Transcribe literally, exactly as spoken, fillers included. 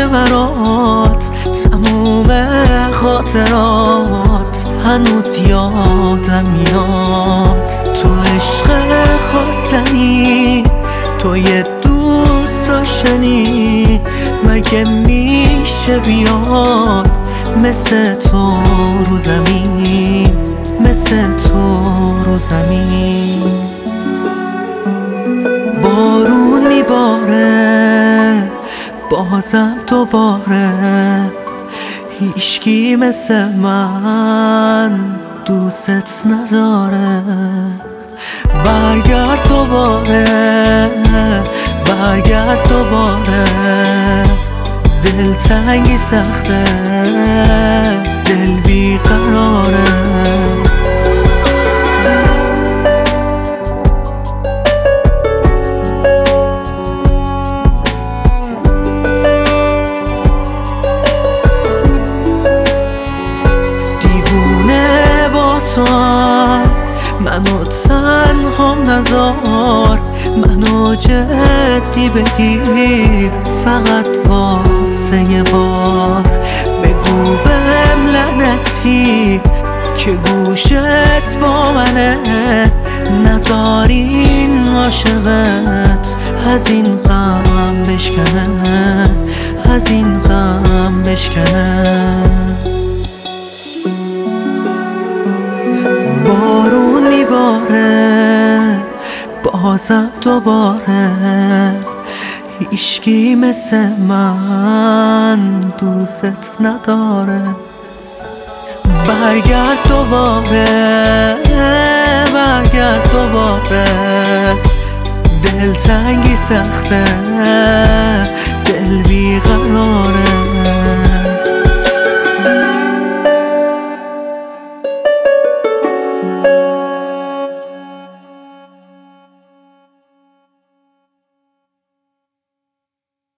برات تموم خاطرات هنوز یادم میاد. تو عشق خواستنی، تو یه دوست داشتنی، مگه میشه بیاد مثل تو رو زمین، مثل تو رو زمین. بارون میباره بازم دوباره، هیچکی مثل من دوست نداره. برگرد دوباره، برگرد دوباره، دلتنگی سخته، دل بیقراره. دیوونه با تو هم منو تنهام نذار، منو جدی بگیر فقط واسه یه بار. بگو بهم لعنتی که گوشت با منه، نذار این عاشقت از این غم بشکنه، از این غم بشکنه. بارون میباره بازم دوباره، هیچکی مثل من دوست نداره. برگرد دوباره، برگرد دوباره، دلتنگی سخته، دل بیقراره.